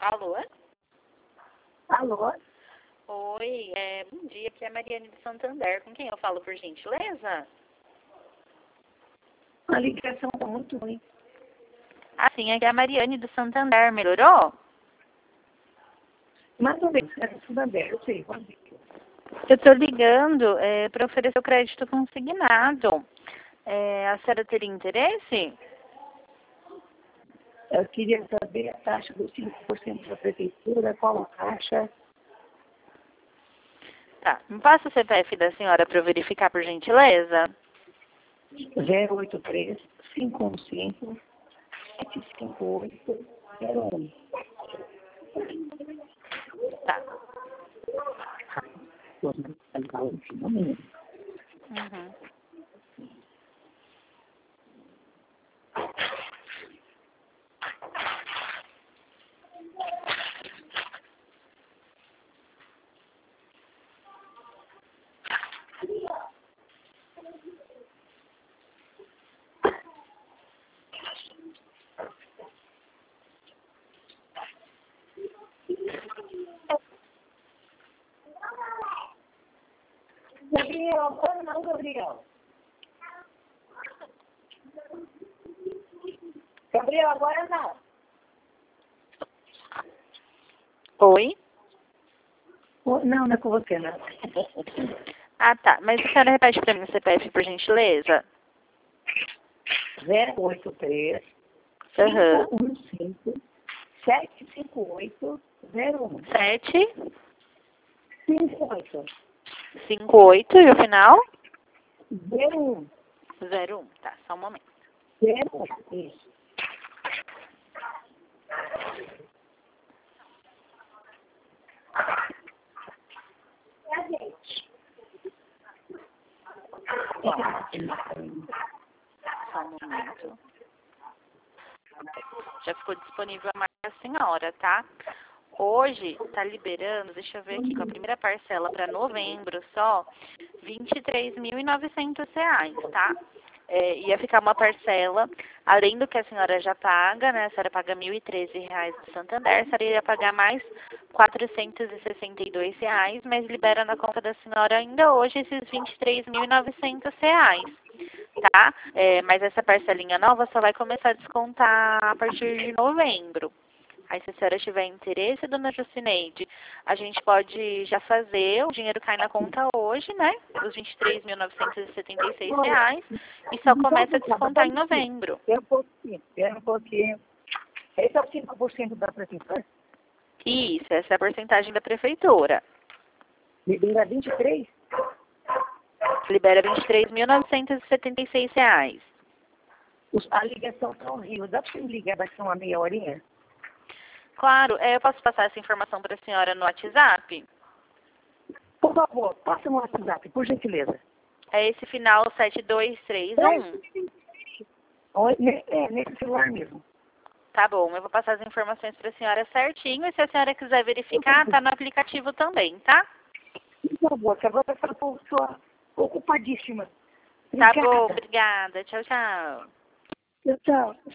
Alô? Alô? Oi, bom dia, aqui é a Mariane do Santander. Com quem eu falo, por gentileza? A ligação está muito ruim. Ah, sim, aqui é a Mariane do Santander. Melhorou? Mais ou menos, é tudo aberto, eu sei. Eu estou ligando para oferecer o crédito consignado. A senhora teria interesse? Eu queria saber a taxa dos 5% da prefeitura, qual a taxa. Tá, me passa o CPF da senhora para eu verificar, por gentileza? 083 515 758 01. Tá. Uhum. Uhum. Gabriel, agora não, Gabriel. Gabriel, agora não. Oi? Não, não é com você, não. Ah, tá. Mas a senhora repete para mim o CPF, por gentileza? 083 Aham. 515 758 01. 7, 58 58 e o final? 01. 01. Tá, só um momento. 01. Isso. Só um momento. Já ficou disponível a marca da senhora, tá? Hoje está liberando, deixa eu ver aqui, com a primeira parcela para novembro só, R$ 23.900, tá? Ia ficar uma parcela, além do que a senhora já paga, né? A senhora paga R$ 1.013 do Santander, a senhora iria pagar mais R$ 462, mas libera na conta da senhora ainda hoje esses R$ 23.900, tá? Mas essa parcelinha nova só vai começar a descontar a partir de novembro. Aí, se a senhora tiver interesse, dona Jucineide, a gente pode já fazer, o dinheiro cai na conta hoje, né? Os R$ 23.976, e só começa a descontar em novembro. Espera um pouquinho. Esse é o 5% da prefeitura? Isso, essa é a porcentagem da prefeitura. Libera 23? Libera R$ 23.976. A ligação está horrível. Dá para você me ligar daqui a uma meia horinha? Claro, eu posso passar essa informação para a senhora no WhatsApp? Por favor, passa no WhatsApp, por gentileza. É esse final 7231. Nesse celular mesmo. Tá bom, eu vou passar as informações para a senhora certinho, e se a senhora quiser verificar, tá no aplicativo também, tá? Por favor, que agora eu estou ocupadíssima. Tá Obrigada. bom, obrigada. Tchau, tchau. Tchau.